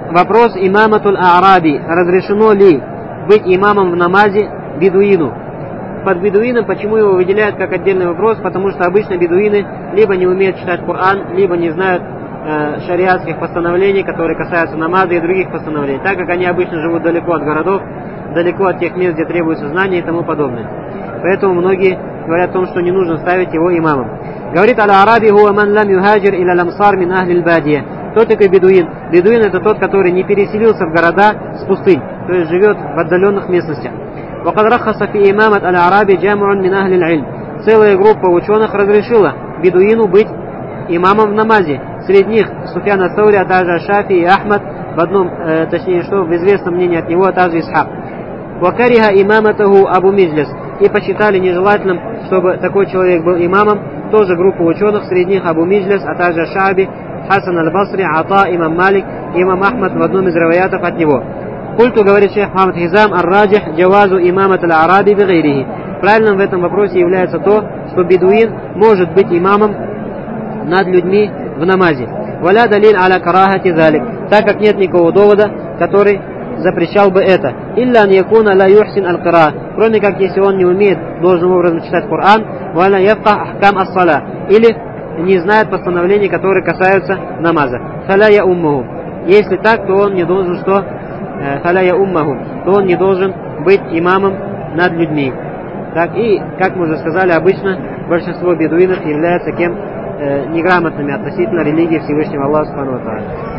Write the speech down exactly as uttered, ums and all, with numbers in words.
вопрос имаматуль а'раби. Разрешено ли быть имамом в намазе бедуину? Под бедуином, почему его выделяют как отдельный вопрос? Потому что обычно бедуины либо не умеют читать Коран, либо не знают э, шариатских постановлений, которые касаются намаза и других постановлений, так как они обычно живут далеко от городов, далеко от тех мест, где требуется знания и тому подобное. Поэтому многие говорят о том, что не нужно ставить его имамом. Говорит аль-араби хуа ман лам юхаджир иля ламсар мин ахли аль-бадия. Кто такой бедуин? Бедуин — это тот, который не переселился в города с пустынь, то есть живет в отдаленных местностях. وقد رخص في إمامة الأعرابي جامع من أهل العلم. Целая группа ученых разрешила бедуину быть имамом в намазе. Среди них Суфьян ат-Таури, а также Шафи и Ахмад, в одном, э, точнее, что в известном мнении от него, а также Исхак. وكره имаматаху Абу Мижлис. И посчитали нежелательным, чтобы такой человек был имамом. Тоже группа ученых, среди них Абу Мижлис, а также Шаби, Хасан аль-Басри, Ата, имам Малик, имам Ахмад в одном из риваятов от него. Культу, говорит шейх Мухаммад Хизам, ар-раджих джавазу имамат аль-араби бигайрихи. Правильным в этом вопросе является то, что бедуин может быть имамом над людьми в намазе. Валя далиль аля карахати залик. Так как нет никакого довода, который запрещал бы это. Илля ан якуна ла юхсин аль-кира. Кроме как, если он не умеет должным образом читать Коран, валя яфках ахкам ас-сала. Или не знает постановлений, которые касаются намаза. Фаля я уммаху. Если так, то он не должен что? Фаля я уммаху. То он не должен быть имамом над людьми. Так, и, как мы уже сказали, обычно большинство бедуинов являются кем? Э, неграмотными относительно религии Всевышнего Аллаха Субхану ва Тааля.